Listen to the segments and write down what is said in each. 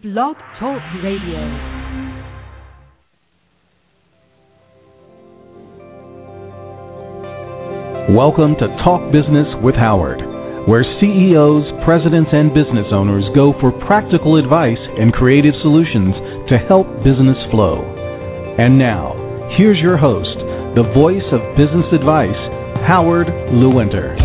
Blog Talk Radio. Welcome to Talk Business with Howard, where CEOs, presidents, and business owners go for practical advice and creative solutions to help business flow. And now, here's your host, the voice of business advice, Howard Lewinter.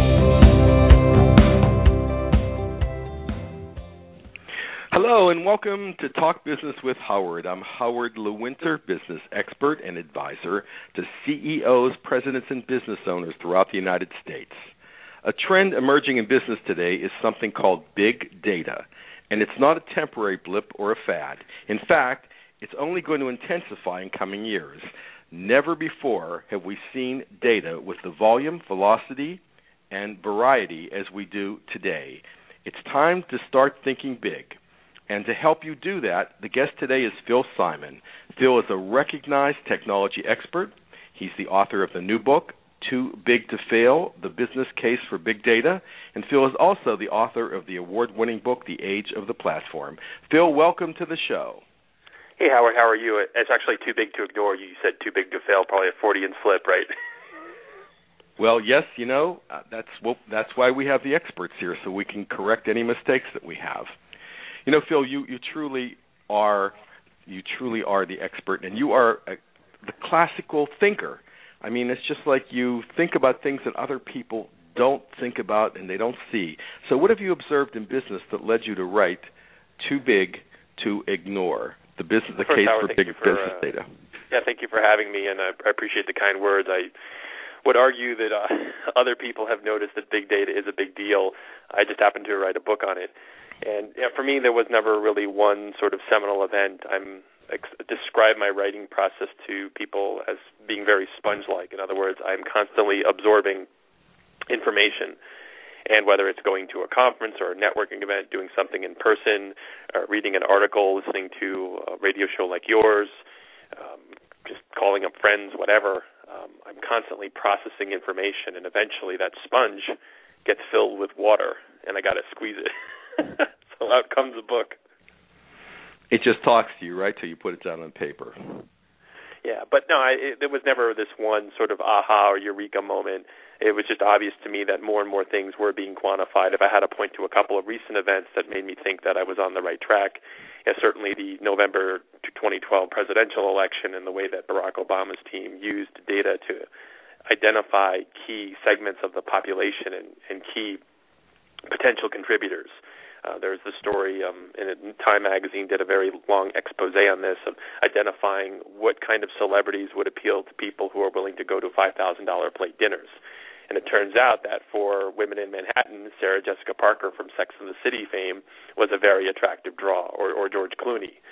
Hello and welcome to Talk Business with Howard. I'm Howard Lewinter, business expert and advisor to CEOs, presidents, and business owners throughout the United States. A trend emerging in business today is something called big data, and it's not a temporary blip or a fad. In fact, it's only going to intensify in coming years. Never before have we seen data with the volume, velocity, and variety as we do today. It's time to start thinking big. And to help you do that, the guest today is Phil Simon. Phil is a recognized technology expert. He's the author of the new book, Too Big to Fail, The Business Case for Big Data. And Phil is also the author of the award-winning book, The Age of the Platform. Phil, welcome to the show. Hey, Howard, how are you? It's actually too big to ignore. You said too big to fail, probably a Freudian slip, right? Well, yes, that's why we have the experts here, so we can correct any mistakes that we have. You know, Phil, you truly are the expert, and you are the classical thinker. I mean, it's just like you think about things that other people don't think about and they don't see. So what have you observed in business that led you to write Too Big to Ignore, the case for big business data? Yeah, thank you for having me, and I appreciate the kind words. I would argue that other people have noticed that big data is a big deal. I just happened to write a book on it. And for me, there was never really one sort of seminal event. Describe my writing process to people as being very sponge-like. In other words, I'm constantly absorbing information. And whether it's going to a conference or a networking event, doing something in person, reading an article, listening to a radio show like yours, just calling up friends, whatever, I'm constantly processing information. And eventually that sponge gets filled with water, and I got to squeeze it. So out comes a book. It just talks to you, right, till you put it down on paper. Yeah, but no, there was never this one sort of aha or eureka moment. It was just obvious to me that more and more things were being quantified. If I had to point to a couple of recent events that made me think that I was on the right track, certainly the November 2012 presidential election and the way that Barack Obama's team used data to identify key segments of the population and key potential contributors. There's the story, Time Magazine did a very long expose on this, of identifying what kind of celebrities would appeal to people who are willing to go to $5,000 plate dinners. And it turns out that for women in Manhattan, Sarah Jessica Parker from Sex and the City fame was a very attractive draw, or George Clooney.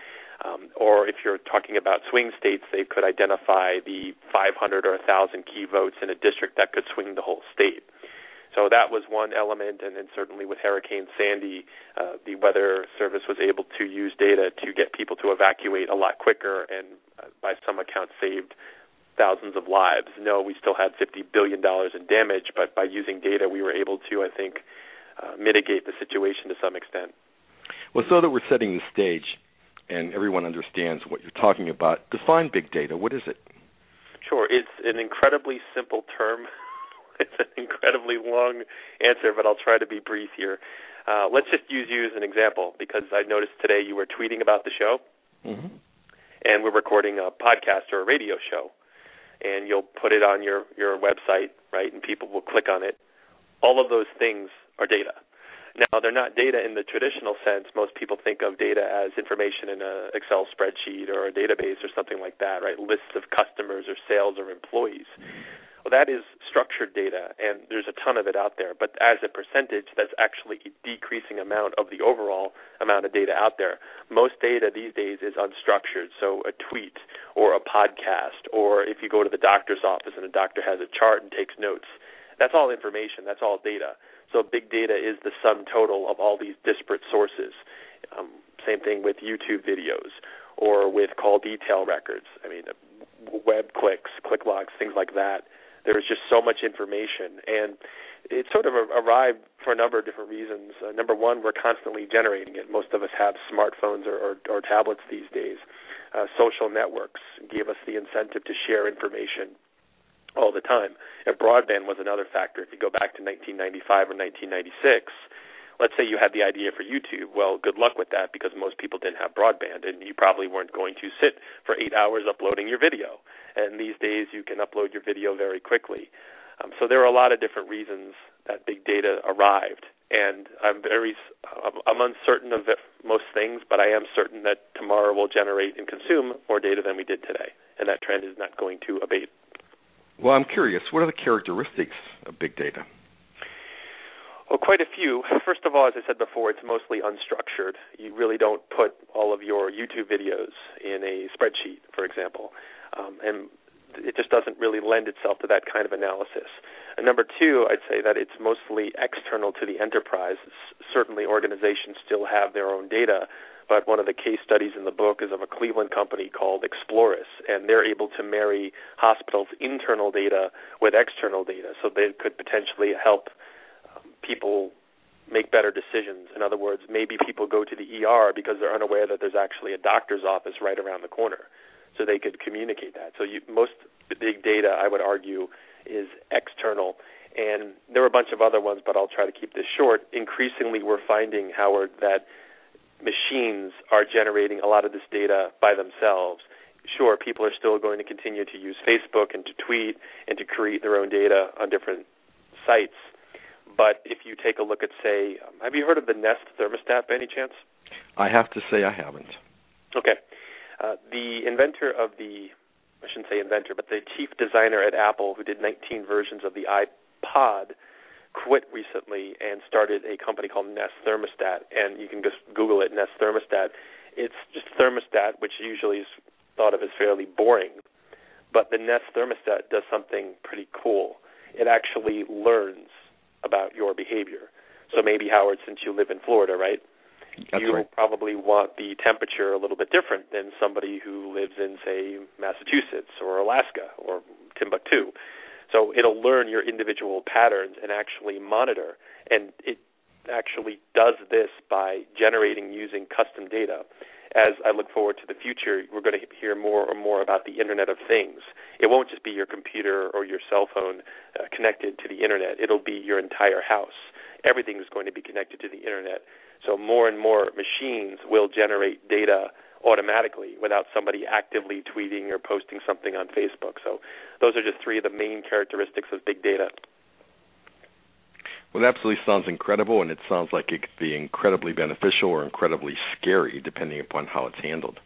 Or if you're talking about swing states, they could identify the 500 or 1,000 key votes in a district that could swing the whole state. So that was one element, and then certainly with Hurricane Sandy, the Weather Service was able to use data to get people to evacuate a lot quicker and, by some accounts, saved thousands of lives. No, we still had $50 billion in damage, but by using data, we were able to, I think, mitigate the situation to some extent. Well, so that we're setting the stage and everyone understands what you're talking about, define big data. What is it? Sure. It's an incredibly simple term. It's an incredibly long answer, but I'll try to be brief here. Let's just use you as an example, because I noticed today you were tweeting about the show, and we're recording a podcast or a radio show, and you'll put it on your website, right, and people will click on it. All of those things are data. Now, they're not data in the traditional sense. Most people think of data as information in an Excel spreadsheet or a database or something like that, right, lists of customers or sales or employees. Well, that is structured data, and there's a ton of it out there. But as a percentage, that's actually a decreasing amount of the overall amount of data out there. Most data these days is unstructured, so a tweet or a podcast, or if you go to the doctor's office and the doctor has a chart and takes notes, that's all information, that's all data. So big data is the sum total of all these disparate sources. Same thing with YouTube videos or with call detail records. I mean, web clicks, click logs, things like that. There's just so much information, and it sort of arrived for a number of different reasons. Number one, we're constantly generating it. Most of us have smartphones or tablets these days. Social networks gave us the incentive to share information all the time. And broadband was another factor. If you go back to 1995 or 1996, let's say you had the idea for YouTube. Well, good luck with that, because most people didn't have broadband, and you probably weren't going to sit for 8 hours uploading your video. And these days you can upload your video very quickly. So there are a lot of different reasons that big data arrived, and I'm uncertain of most things, but I am certain that tomorrow will generate and consume more data than we did today, and that trend is not going to abate. Well, I'm curious, what are the characteristics of big data? Well, quite a few. First of all, as I said before, it's mostly unstructured. You really don't put all of your YouTube videos in a spreadsheet, for example, and it just doesn't really lend itself to that kind of analysis. And number two, I'd say that it's mostly external to the enterprise. Certainly organizations still have their own data, but one of the case studies in the book is of a Cleveland company called Exploris, and they're able to marry hospitals' internal data with external data, so they could potentially help people make better decisions. In other words, maybe people go to the ER because they're unaware that there's actually a doctor's office right around the corner, so they could communicate that. So most big data, I would argue, is external. And there are a bunch of other ones, but I'll try to keep this short. Increasingly, we're finding, Howard, that machines are generating a lot of this data by themselves. Sure, people are still going to continue to use Facebook and to tweet and to create their own data on different sites. But if you take a look at, say, have you heard of the Nest thermostat by any chance? I have to say I haven't. Okay. The inventor of I shouldn't say inventor, but the chief designer at Apple, who did 19 versions of the iPod, quit recently and started a company called Nest Thermostat. And you can just Google it, Nest Thermostat. It's just thermostat, which usually is thought of as fairly boring. But the Nest Thermostat does something pretty cool. It actually learns about your behavior. So maybe, Howard, since you live in Florida, right? That's you right. probably want the temperature a little bit different than somebody who lives in, say, Massachusetts or Alaska or Timbuktu. So it'll learn your individual patterns and actually monitor. And it actually does this by generating using custom data. As I look forward to the future, we're going to hear more and more about the Internet of Things. It won't just be your computer or your cell phone connected to the Internet. It'll be your entire house. Everything is going to be connected to the Internet. So more and more machines will generate data automatically without somebody actively tweeting or posting something on Facebook. So those are just three of the main characteristics of big data. Well, it absolutely sounds incredible, and it sounds like it could be incredibly beneficial or incredibly scary, depending upon how it's handled.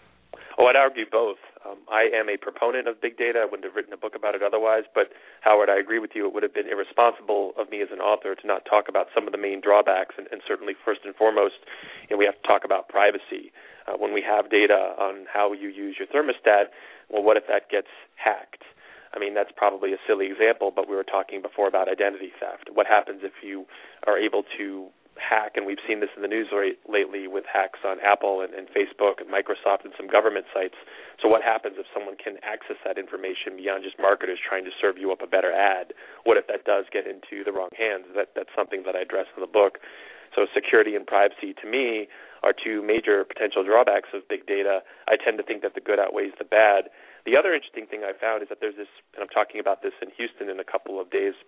Oh, I'd argue both. I am a proponent of big data. I wouldn't have written a book about it otherwise. But, Howard, I agree with you. It would have been irresponsible of me as an author to not talk about some of the main drawbacks. And certainly, first and foremost, we have to talk about privacy. When we have data on how you use your thermostat, well, what if that gets hacked? I mean, that's probably a silly example, but we were talking before about identity theft. What happens if you are able to hack, and we've seen this in the news lately with hacks on Apple and Facebook and Microsoft and some government sites. So what happens if someone can access that information beyond just marketers trying to serve you up a better ad? What if that does get into the wrong hands? That's something that I address in the book. So security and privacy, to me, are two major potential drawbacks of big data. I tend to think that the good outweighs the bad. The other interesting thing I found is that there's this, and I'm talking about this in Houston in a couple of days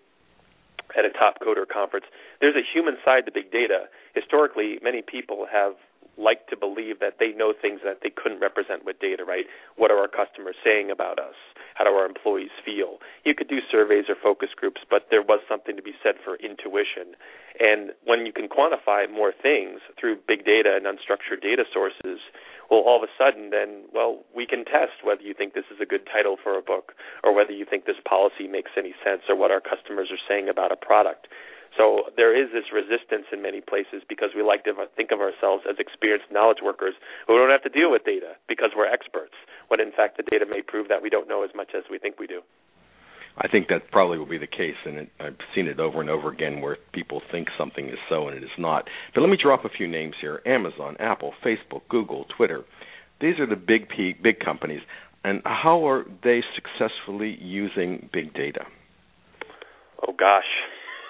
at a Top Coder conference, there's a human side to big data. Historically, many people have liked to believe that they know things that they couldn't represent with data, right? What are our customers saying about us? How do our employees feel? You could do surveys or focus groups, but there was something to be said for intuition. And when you can quantify more things through big data and unstructured data sources, well, all of a sudden then, well, we can test whether you think this is a good title for a book or whether you think this policy makes any sense or what our customers are saying about a product. So there is this resistance in many places because we like to think of ourselves as experienced knowledge workers who don't have to deal with data because we're experts, when in fact the data may prove that we don't know as much as we think we do. I think that probably will be the case, and I've seen it over and over again where people think something is so and it is not. But let me drop a few names here. Amazon, Apple, Facebook, Google, Twitter. These are the big companies. And how are they successfully using big data? Oh, gosh.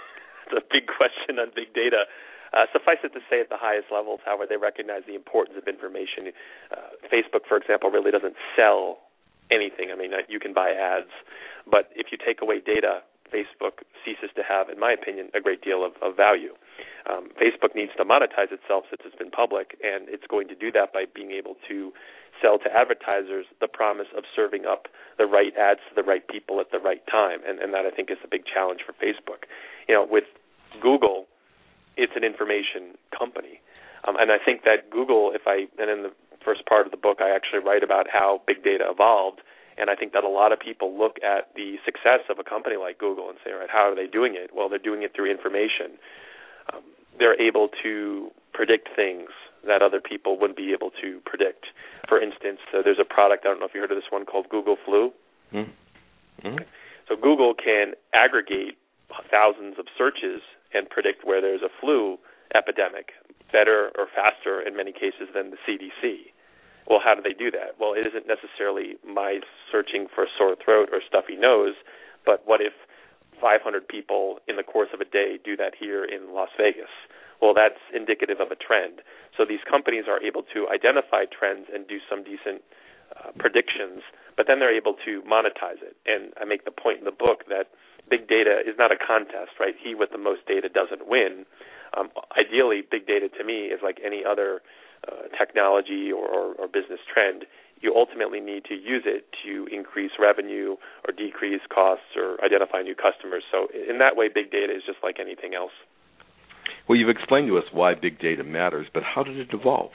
the big question on big data. Suffice it to say, at the highest levels, however, they recognize the importance of information. Facebook, for example, really doesn't sell anything. I mean, you can buy ads, but if you take away data, Facebook ceases to have, in my opinion, a great deal of value. Facebook needs to monetize itself since it's been public, and it's going to do that by being able to sell to advertisers the promise of serving up the right ads to the right people at the right time, and that, I think, is a big challenge for Facebook. With Google, it's an information company, and I think that Google, and in the first part of the book, I actually write about how big data evolved. And I think that a lot of people look at the success of a company like Google and say, all right, how are they doing it? Well, they're doing it through information. They're able to predict things that other people wouldn't be able to predict. For instance, there's a product, I don't know if you heard of this one, called Google Flu. Mm-hmm. So Google can aggregate thousands of searches and predict where there's a flu epidemic better or faster in many cases than the CDC. Well, how do they do that? Well, it isn't necessarily my searching for a sore throat or stuffy nose, but what if 500 people in the course of a day do that here in Las Vegas? Well, that's indicative of a trend. So these companies are able to identify trends and do some decent predictions, but then they're able to monetize it. And I make the point in the book that big data is not a contest, right? He with the most data doesn't win. Ideally, big data to me is like any other technology or business trend. You ultimately need to use it to increase revenue or decrease costs or identify new customers. So in that way, big data is just like anything else. Well, you've explained to us why big data matters, but how did it evolve?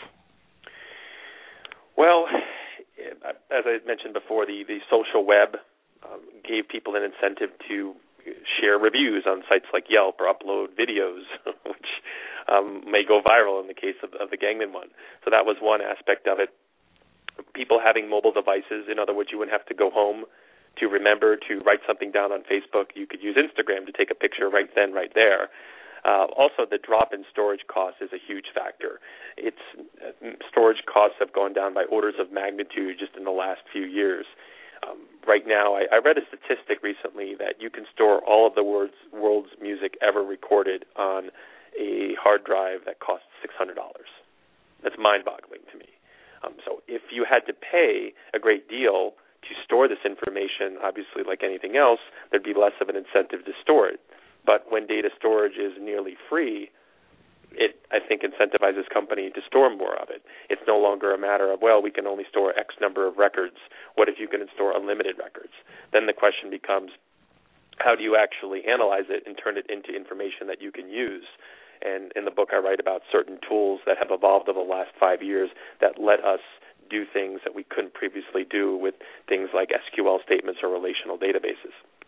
Well, as I mentioned before, the social web gave people an incentive to share reviews on sites like Yelp or upload videos, which may go viral in the case of the Gangman one. So that was one aspect of it. People having mobile devices, in other words, you wouldn't have to go home to remember to write something down on Facebook. You could use Instagram to take a picture right then, right there. Also, the drop in storage costs is a huge factor. Storage costs have gone down by orders of magnitude just in the last few years. Right now, I read a statistic recently that you can store all of the world's music ever recorded on a hard drive that costs $600. That's mind-boggling to me. So if you had to pay a great deal to store this information, obviously like anything else, there'd be less of an incentive to store it. But when data storage is nearly free, it, I think, incentivizes company to store more of it. It's no longer a matter of, well, we can only store X number of records. What if you can store unlimited records? Then the question becomes, how do you actually analyze it and turn it into information that you can use? And in the book, I write about certain tools that have evolved over the last 5 years that let us do things that we couldn't previously do with things like SQL statements or relational databases.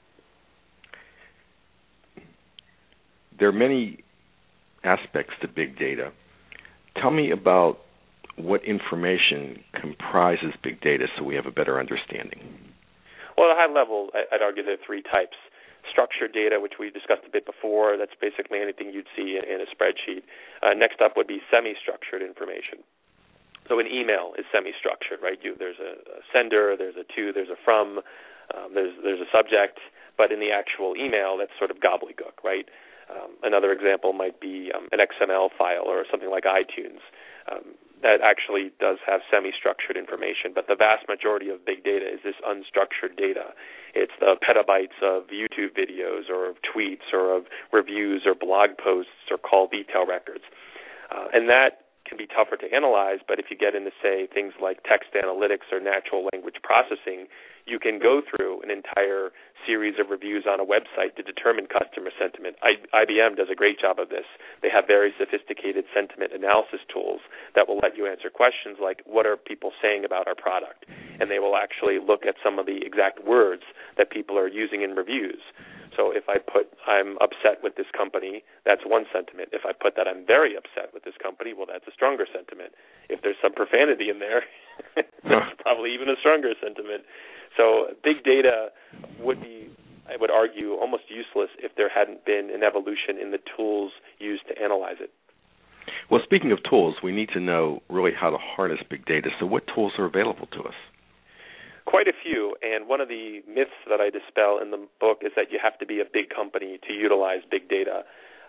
There are many aspects to big data. Tell me about what information comprises big data so we have a better understanding. Well, at a high level, I'd argue there are three types. Structured data, which we discussed a bit before, that's basically anything you'd see in a spreadsheet. Next up would be semi-structured information. So an email is semi-structured, right? There's a sender, there's a to, there's a from, there's a subject, but in the actual email, that's sort of gobbledygook, right? Another example might be an XML file or something like iTunes. That actually does have semi-structured information, but the vast majority of big data is this unstructured data. It's the petabytes of YouTube videos or of tweets or of reviews or blog posts or call detail records. And that can be tougher to analyze, but if you get into, say, things like text analytics or natural language processing, you can go through an entire series of reviews on a website to determine customer sentiment. IBM does a great job of this. They have very sophisticated sentiment analysis tools that will let you answer questions like, what are people saying about our product? And they will actually look at some of the exact words that people are using in reviews. So if I put, I'm upset with this company, that's one sentiment. If I put that I'm very upset with this company, well, that's a stronger sentiment. If there's some profanity in there, that's probably even a stronger sentiment. So big data would be, I would argue, almost useless if there hadn't been an evolution in the tools used to analyze it. Well, speaking of tools, we need to know really how to harness big data. So what tools are available to us? Quite a few, and one of the myths that I dispel in the book is that you have to be a big company to utilize big data.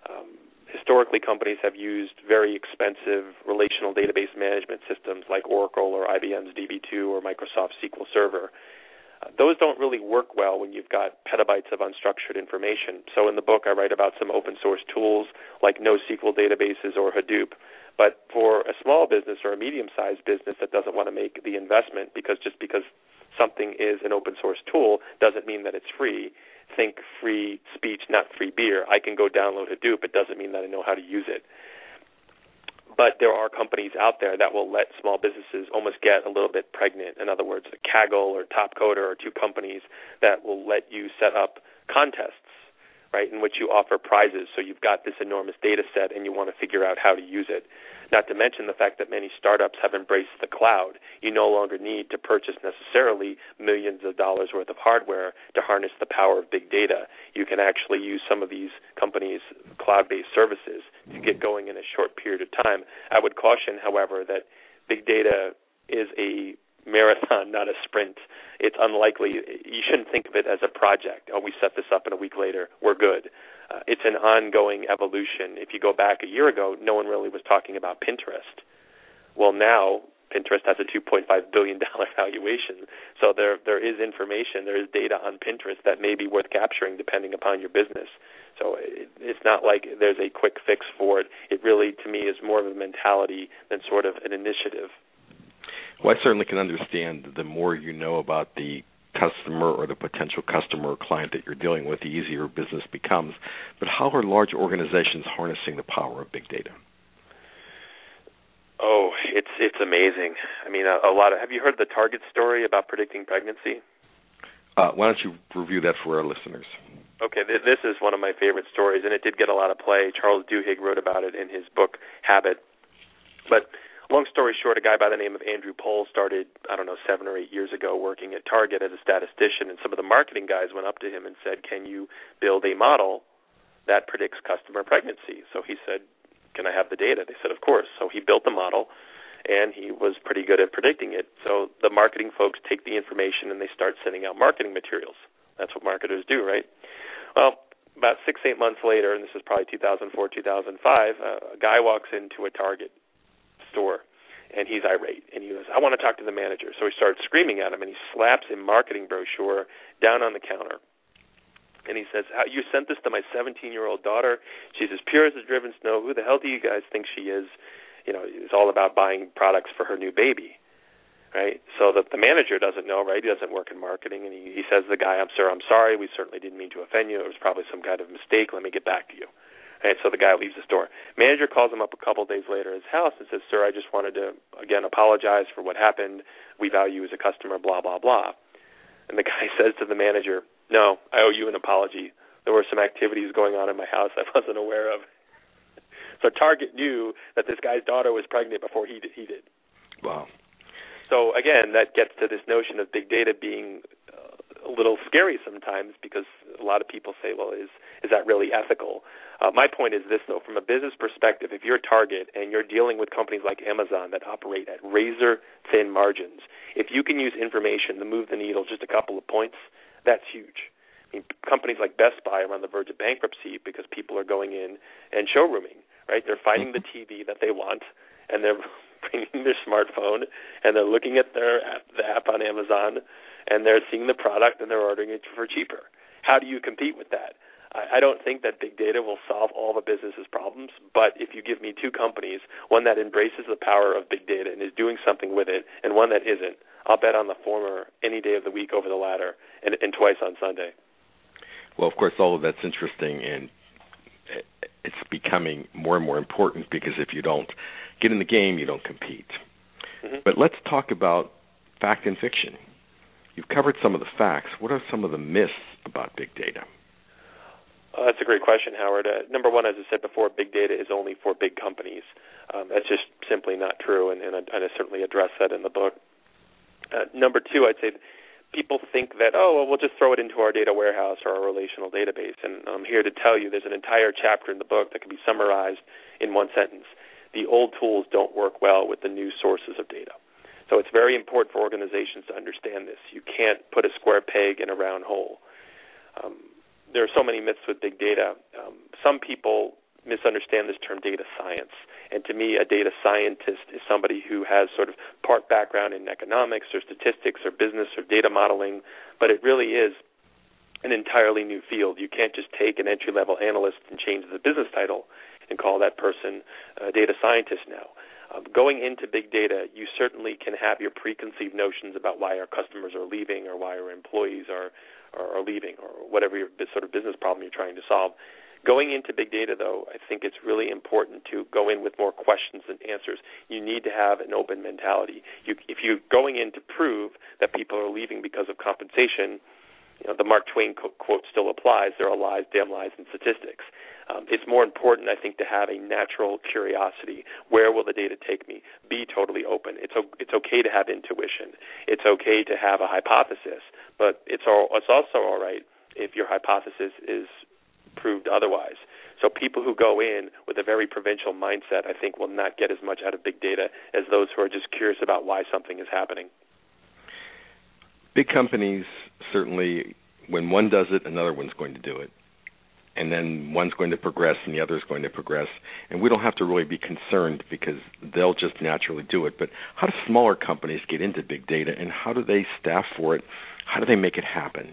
Historically, companies have used very expensive relational database management systems like Oracle or IBM's DB2 or Microsoft SQL Server. Those don't really work well when you've got petabytes of unstructured information. So in the book, I write about some open source tools like NoSQL databases or Hadoop. But for a small business or a medium-sized business that doesn't want to make the investment because something is an open source tool doesn't mean that it's free. Think free speech, not free beer. I can go download Hadoop. It doesn't mean that I know how to use it. But there are companies out there that will let small businesses almost get a little bit pregnant. In other words, Kaggle or Topcoder are two companies that will let you set up contests, right, in which you offer prizes. So you've got this enormous data set and you want to figure out how to use it. Not to mention the fact that many startups have embraced the cloud. You no longer need to purchase necessarily millions of dollars worth of hardware to harness the power of big data. You can actually use some of these companies' cloud-based services to get going in a short period of time. I would caution, however, that big data is a marathon, not a sprint. It's unlikely. You shouldn't think of it as a project. Oh, we set this up and a week later, we're good. It's an ongoing evolution. If you go back a year ago, no one really was talking about Pinterest. Well, now Pinterest has a $2.5 billion valuation. So there is information, there is data on Pinterest that may be worth capturing depending upon your business. So it's not like there's a quick fix for it. It really, to me, is more of a mentality than sort of an initiative. Well, I certainly can understand the more you know about the customer or the potential customer or client that you're dealing with, the easier business becomes. But how are large organizations harnessing the power of big data? Oh, it's amazing. I mean, a lot of. Have you heard the Target story about predicting pregnancy? Why don't you review that for our listeners? Okay, this is one of my favorite stories, and it did get a lot of play. Charles Duhigg wrote about it in his book Habit. But long story short, a guy by the name of Andrew Pohl started, 7 or 8 years ago working at Target as a statistician, and some of the marketing guys went up to him and said, can you build a model that predicts customer pregnancy? So he said, can I have the data? They said, of course. So he built the model, and he was pretty good at predicting it. So the marketing folks take the information and they start sending out marketing materials. That's what marketers do, right? Well, about 6-8 months later, and this is probably 2004, 2005, a guy walks into a Target store, and he's irate, and he goes, I want to talk to the manager. So he starts screaming at him, and he slaps a marketing brochure down on the counter. And he says, you sent this to my 17-year-old daughter. She's as pure as the driven snow. Who the hell do you guys think she is? You know, it's all about buying products for her new baby, right? So the manager doesn't know, right? He doesn't work in marketing, and he says to the guy, Sir, I'm sorry. We certainly didn't mean to offend you. It was probably some kind of mistake. Let me get back to you. Right, so the guy leaves the store. Manager calls him up a couple days later at his house and says, Sir, I just wanted to, again, apologize for what happened. We value you as a customer, blah, blah, blah. And the guy says to the manager, no, I owe you an apology. There were some activities going on in my house I wasn't aware of. So Target knew that this guy's daughter was pregnant before he did. Wow. So, again, that gets to this notion of big data being a little scary sometimes because a lot of people say, well, is that really ethical? My point is this, though. From a business perspective, if you're Target and you're dealing with companies like Amazon that operate at razor-thin margins, if you can use information to move the needle just a couple of points, that's huge. I mean, companies like Best Buy are on the verge of bankruptcy because people are going in and showrooming, right? They're finding the TV that they want, and they're bringing their smartphone, and they're looking at the app on Amazon, and they're seeing the product, and they're ordering it for cheaper. How do you compete with that? I don't think that big data will solve all the business's problems, but if you give me two companies, one that embraces the power of big data and is doing something with it, and one that isn't, I'll bet on the former any day of the week over the latter, and twice on Sunday. Well, of course, all of that's interesting, and it's becoming more and more important because if you don't get in the game, you don't compete. Mm-hmm. But let's talk about fact and fiction. You've covered some of the facts. What are some of the myths about big data? That's a great question, Howard. Number one, as I said before, big data is only for big companies. That's just simply not true, and I certainly address that in the book. Number two, I'd say people think that, we'll just throw it into our data warehouse or our relational database, and I'm here to tell you there's an entire chapter in the book that can be summarized in one sentence. The old tools don't work well with the new sources of data. So it's very important for organizations to understand this. You can't put a square peg in a round hole. There are so many myths with big data. Some people misunderstand this term data science. And to me, a data scientist is somebody who has sort of part background in economics or statistics or business or data modeling, but it really is an entirely new field. You can't just take an entry-level analyst and change the business title and call that person a data scientist now. Going into big data, you certainly can have your preconceived notions about why our customers are leaving or why our employees are leaving or whatever your sort of business problem you're trying to solve. Going into big data, though, I think it's really important to go in with more questions than answers. You need to have an open mentality. If you're going in to prove that people are leaving because of compensation, the Mark Twain quote still applies. There are lies, damn lies, and statistics. It's more important, I think, to have a natural curiosity. Where will the data take me? Be totally open. It's okay to have intuition. It's okay to have a hypothesis, but it's also all right if your hypothesis is proved otherwise. So people who go in with a very provincial mindset, I think, will not get as much out of big data as those who are just curious about why something is happening. Big companies, certainly, when one does it, another one's going to do it. And then one's going to progress and the other's going to progress. And we don't have to really be concerned because they'll just naturally do it. But how do smaller companies get into big data, and how do they staff for it? How do they make it happen?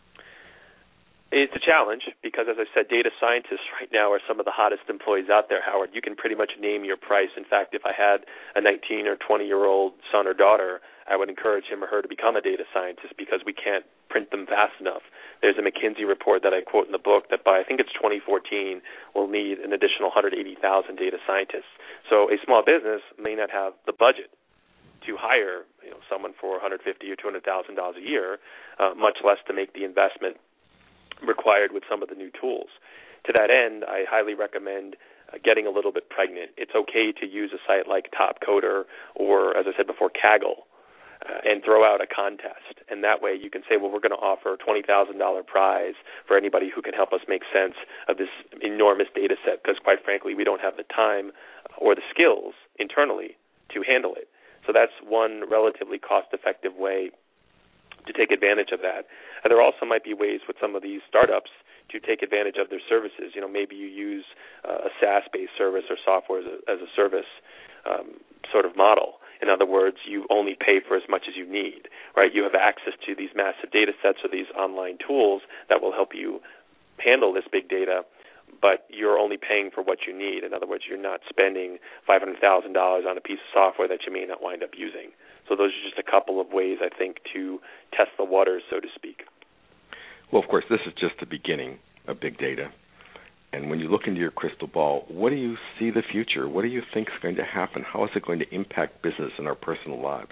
It's a challenge because, as I said, data scientists right now are some of the hottest employees out there, Howard. You can pretty much name your price. In fact, if I had a 19 or 20-year-old son or daughter, I would encourage him or her to become a data scientist because we can't print them fast enough. There's a McKinsey report that I quote in the book that by, I think it's 2014, we'll need an additional 180,000 data scientists. So a small business may not have the budget to hire someone for $150,000 or $200,000 a year, much less to make the investment required with some of the new tools. To that end, I highly recommend getting a little bit pregnant. It's okay to use a site like Topcoder or, as I said before, Kaggle, and throw out a contest. And that way you can say, well, we're going to offer a $20,000 prize for anybody who can help us make sense of this enormous data set, because quite frankly, we don't have the time or the skills internally to handle it. So that's one relatively cost-effective way to take advantage of that. And there also might be ways with some of these startups to take advantage of their services. Maybe you use a SaaS-based service or software as a service sort of model. In other words, you only pay for as much as you need, right? You have access to these massive data sets or these online tools that will help you handle this big data, but you're only paying for what you need. In other words, you're not spending $500,000 on a piece of software that you may not wind up using. So those are just a couple of ways, I think, to test the waters, so to speak. Well, of course, this is just the beginning of big data. And when you look into your crystal ball, what do you see the future? What do you think is going to happen? How is it going to impact business and our personal lives?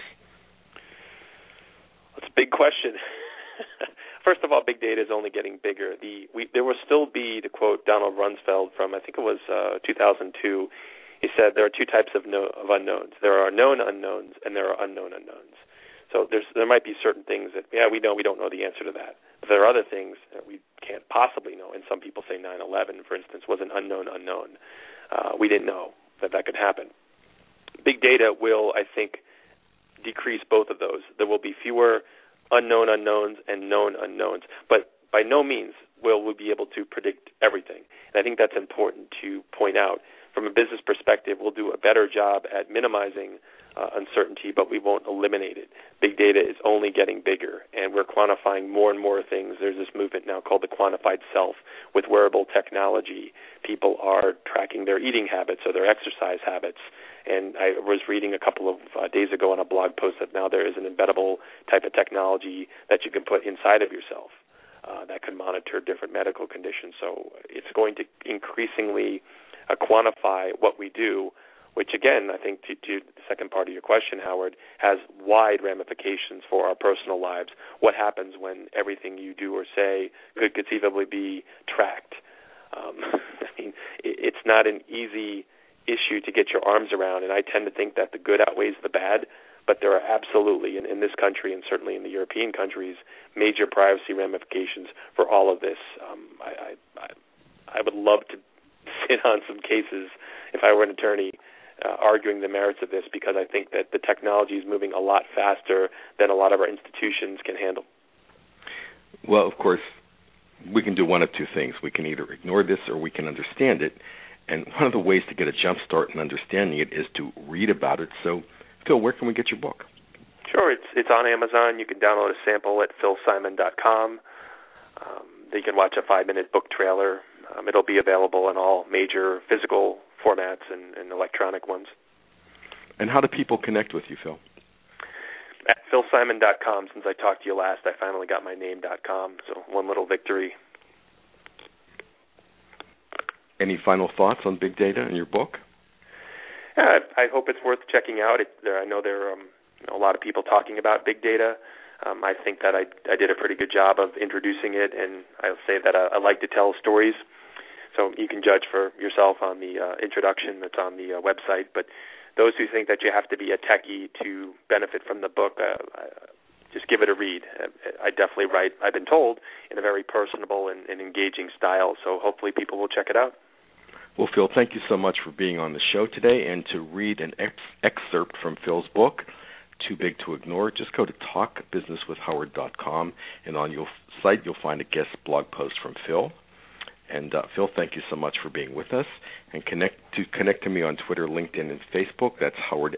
That's a big question. First of all, big data is only getting bigger. There will still be, to quote Donald Rumsfeld from, I think it was 2002, he said there are two types of unknowns. There are known unknowns and there are unknown unknowns. So there might be certain things that, we don't know the answer to that. But there are other things that we can't possibly know. And some people say 9/11, for instance, was an unknown unknown. We didn't know that could happen. Big data will, I think, decrease both of those. There will be fewer unknown unknowns and known unknowns. But by no means will we be able to predict everything. And I think that's important to point out. From a business perspective, we'll do a better job at minimizing uncertainty, but we won't eliminate it. Big data is only getting bigger, and we're quantifying more and more things. There's this movement now called the quantified self. With wearable technology, people are tracking their eating habits or their exercise habits. And I was reading a couple of days ago on a blog post that now there is an embeddable type of technology that you can put inside of yourself that can monitor different medical conditions. So it's going to increasingly quantify what we do, which, again, I think to the second part of your question, Howard, has wide ramifications for our personal lives. What happens when everything you do or say could conceivably be tracked? It's not an easy issue to get your arms around, and I tend to think that the good outweighs the bad, but there are absolutely, in this country and certainly in the European countries, major privacy ramifications for all of this. I would love to sit on some cases if I were an attorney arguing the merits of this, because I think that the technology is moving a lot faster than a lot of our institutions can handle. Well, of course, we can do one of two things. We can either ignore this or we can understand it. And one of the ways to get a jump start in understanding it is to read about it. So, Phil, where can we get your book? Sure, it's on Amazon. You can download a sample at philsimon.com. You can watch a 5-minute book trailer. It'll be available in all major physical formats and electronic ones. And how do people connect with you, Phil? At philsimon.com. Since I talked to you last, I finally got my name.com, so one little victory. Any final thoughts on big data in your book? Yeah, I hope it's worth checking out. I know there are a lot of people talking about big data. I think that I did a pretty good job of introducing it, and I'll say that I like to tell stories. So you can judge for yourself on the introduction that's on the website. But those who think that you have to be a techie to benefit from the book, just give it a read. I definitely write, I've been told, in a very personable and engaging style. So hopefully people will check it out. Well, Phil, thank you so much for being on the show today. And to read an excerpt from Phil's book, Too Big to Ignore, just go to talkbusinesswithhoward.com, and on your site you'll find a guest blog post from Phil. And Phil, thank you so much for being with us. And connect to me on Twitter, LinkedIn, and Facebook. That's Howard,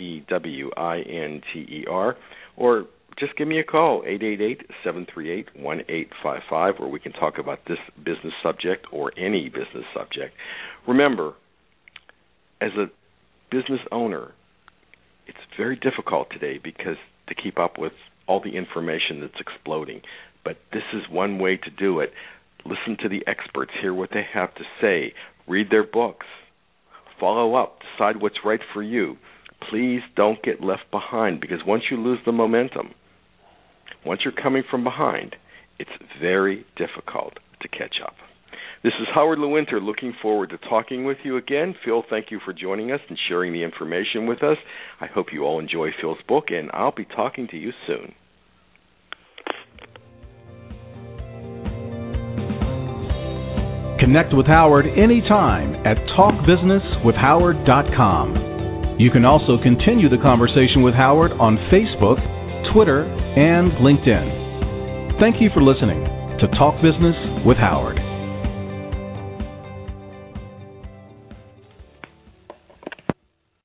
Lewinter, or just give me a call, 888-738-1855, where we can talk about this business subject or any business subject. Remember, as a business owner, it's very difficult today because to keep up with all the information that's exploding. But this is one way to do it. Listen to the experts, hear what they have to say, read their books, follow up, decide what's right for you. Please don't get left behind, because once you lose the momentum, once you're coming from behind, it's very difficult to catch up. This is Howard Lewinter, looking forward to talking with you again. Phil, thank you for joining us and sharing the information with us. I hope you all enjoy Phil's book, and I'll be talking to you soon. Connect with Howard anytime at talkbusinesswithhoward.com. You can also continue the conversation with Howard on Facebook, Twitter, and LinkedIn. Thank you for listening to Talk Business with Howard.